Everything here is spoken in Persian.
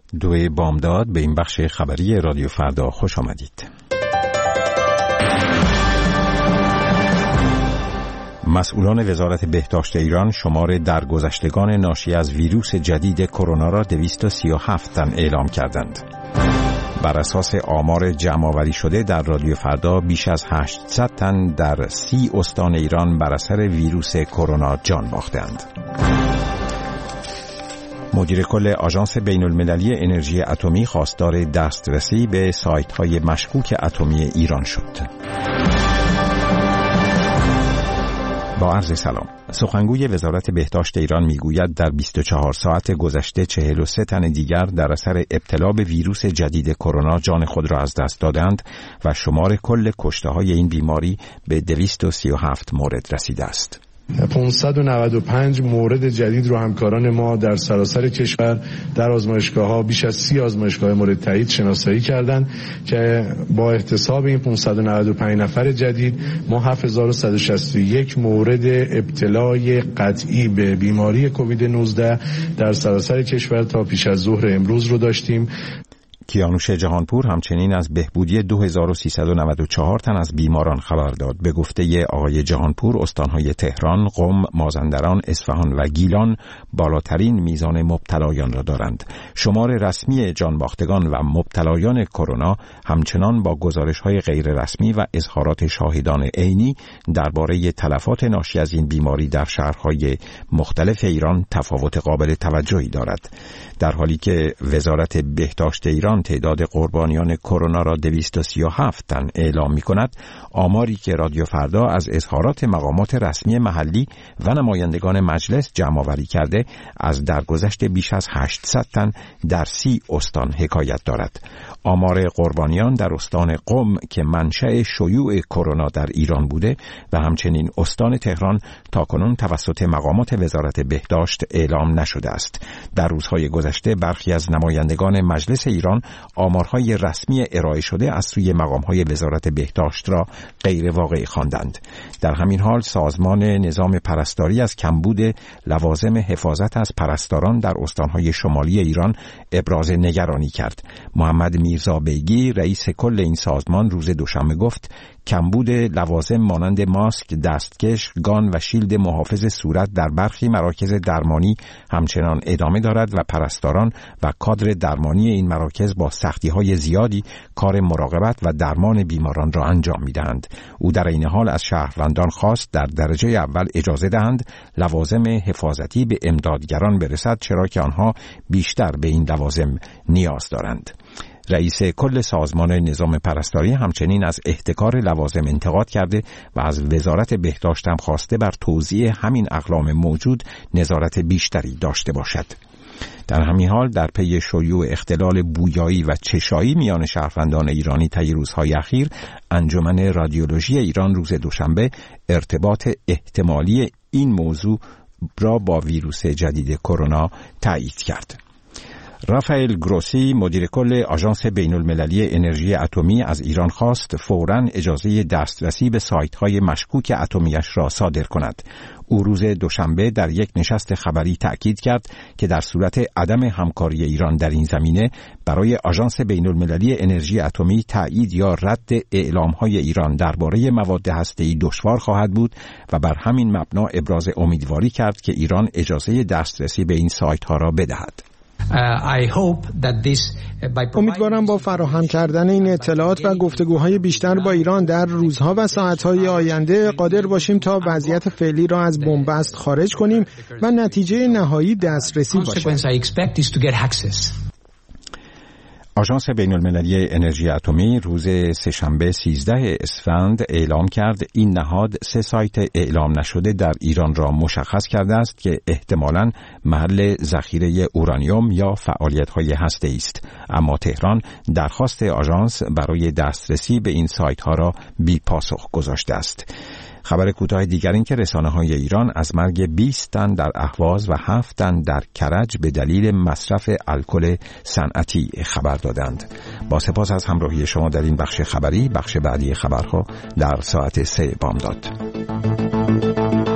2 بامداد به این بخش خبری رادیو فردا خوش آمدید. مسئولان وزارت بهداشت ایران شمار درگذشتگان ناشی از ویروس جدید کرونا را 237 تن اعلام کردند. بر اساس آمار جمع‌آوری شده در رادیو فردا بیش از 800 تن در 30 استان ایران بر اثر ویروس کرونا جان باختند. مدیر کل آژانس بین‌المللی انرژی اتمی خواستار دسترسی به سایت‌های مشکوک اتمی ایران شد. با عرض سلام. سخنگوی وزارت بهداشت ایران میگوید در 24 ساعت گذشته 43 تن دیگر در اثر ابتلا به ویروس جدید کرونا جان خود را از دست دادند و شمار کل کشته‌های این بیماری به 237 مورد رسیده است. 595 مورد جدید رو همکاران ما در سراسر کشور در آزمایشگاه‌ها بیش از 30 آزمایشگاه مورد تایید شناسایی کردند که با احتساب این 595 نفر جدید ما 7161 مورد ابتلای قطعی به بیماری کووید 19 در سراسر کشور تا پیش از ظهر امروز رو داشتیم. کیانوش جهانپور همچنین از بهبودی 2394 تن از بیماران خبر داد. به گفته آقای جهانپور استانهای تهران، قم، مازندران، اصفهان و گیلان بالاترین میزان مبتلایان را دارند. شمار رسمی جانباختگان و مبتلایان کرونا همچنان با گزارش‌های غیر رسمی و اظهارات شاهدان عینی درباره تلفات ناشی از این بیماری در شهرهای مختلف ایران تفاوت قابل توجهی دارد. در حالی که وزارت بهداشت ایران تعداد قربانیان کرونا را 237 تن اعلام می‌کند، آماری که رادیو فردا از اظهارات مقامات رسمی محلی و نمایندگان مجلس جمع‌آوری کرده از درگذشت بیش از 800 تن در 30 استان حکایت دارد. آمار قربانیان در استان قم که منشأ شیوع کرونا در ایران بوده و همچنین استان تهران تاکنون توسط مقامات وزارت بهداشت اعلام نشده است. در روزهای گذشته برخی از نمایندگان مجلس ایران آمارهای رسمی ارائه شده از سوی مقامهای وزارت بهداشت را غیر واقعی خواندند. در همین حال سازمان نظام پرستاری از کمبود لوازم حفاظت از پرستاران در استانهای شمالی ایران ابراز نگرانی کرد. محمد میرزا بیگی رئیس کل این سازمان روز دوشنبه گفت کمبود لوازم مانند ماسک، دستکش، گان و شیلد محافظ صورت در برخی مراکز درمانی همچنان ادامه دارد و پرستاران و کادر درمانی این مراکز با سختی‌های زیادی کار مراقبت و درمان بیماران را انجام می‌دهند. او در این حال از شهروندان خواست در درجه اول اجازه دهند لوازم حفاظتی به امدادگران برسد، چرا که آنها بیشتر به این لوازم نیاز دارند. رئیس کل سازمان نظام پرستاری همچنین از احتکار لوازم انتقاد کرده و از وزارت بهداشت هم خواسته بر توزیع همین اقلام موجود نظارت بیشتری داشته باشد. در همین حال در پی شیوع اختلال بویایی و چشایی میان شهروندان ایرانی طی روزهای اخیر، انجمن رادیولوژی ایران روز دوشنبه ارتباط احتمالی این موضوع را با ویروس جدید کرونا تایید کرد. رافائل گروسی مدیر کل آژانس بین‌المللی انرژی اتمی از ایران خواست فوراً اجازه دسترسی به سایت‌های مشکوک اتمیش را صادر کند. او روز دوشنبه در یک نشست خبری تأکید کرد که در صورت عدم همکاری ایران در این زمینه برای آژانس بین‌المللی انرژی اتمی تایید یا رد اعلام‌های ایران درباره مواد هسته‌ای دشوار خواهد بود و بر همین مبنا ابراز امیدواری کرد که ایران اجازه دسترسی به این سایت‌ها را بدهد. امیدوارم با فراهم کردن این اطلاعات و گفتگوهای بیشتر با ایران در روزها و ساعتهای آینده قادر باشیم تا وضعیت فعلی را از بنبست خارج کنیم و نتیجه نهایی دسترسی باشد. آژانس بین‌المللی انرژی اتمی روز سه‌شنبه 13 اسفند اعلام کرد این نهاد 3 سایت اعلام نشده در ایران را مشخص کرده است که احتمالاً محل ذخیره اورانیوم یا فعالیت‌های هسته‌ای است، اما تهران درخواست آژانس برای دسترسی به این سایت‌ها را بی پاسخ گذاشته است. خبر کوتاه دیگر این که رسانه‌های ایران از مرگ 20 تن در اهواز و 7 تن در کرج به دلیل مصرف الکل صنعتی خبر دادند. با سپاس از همراهی شما در این بخش خبری. بخش بعدی خبرها در ساعت 3 بامداد.